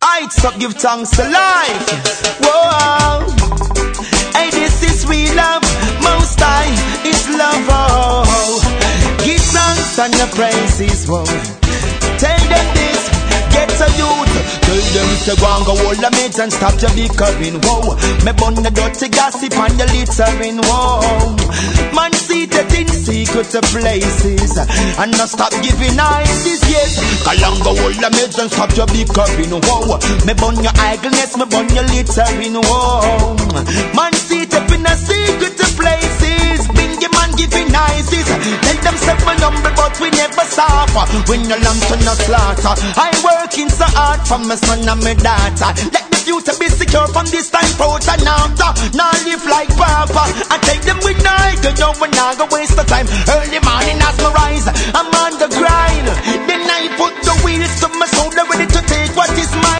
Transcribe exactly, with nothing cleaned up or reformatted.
Heights up, give thanks to life. Whoa, hey, this is real love. Most High is love. Oh, give thanks and your praises. Whoa, tell them this, get a youth. Tell them to go and go hold the meds and stop your bickering. Whoa, me burn the dirty gossip and the littering. Whoa, man seated in secret places and not stop giving ideas. Yes, go and go hold the meds and stop your bickering. Whoa, me burn your idleness, me burn your littering. Whoa, man seated in a secret places. Bingy man giving ideas. Tell them say we humble but we never suffer. When your lamb to no slaughter, I working so hard for my son and my daughter. Let the future be secure from this time forth and after. Now live like papa. I take them with night. You know we're not gonna waste the time. Early morning as me rise, I'm on the grind. Then I put the wheels to my shoulder ready to take what is mine.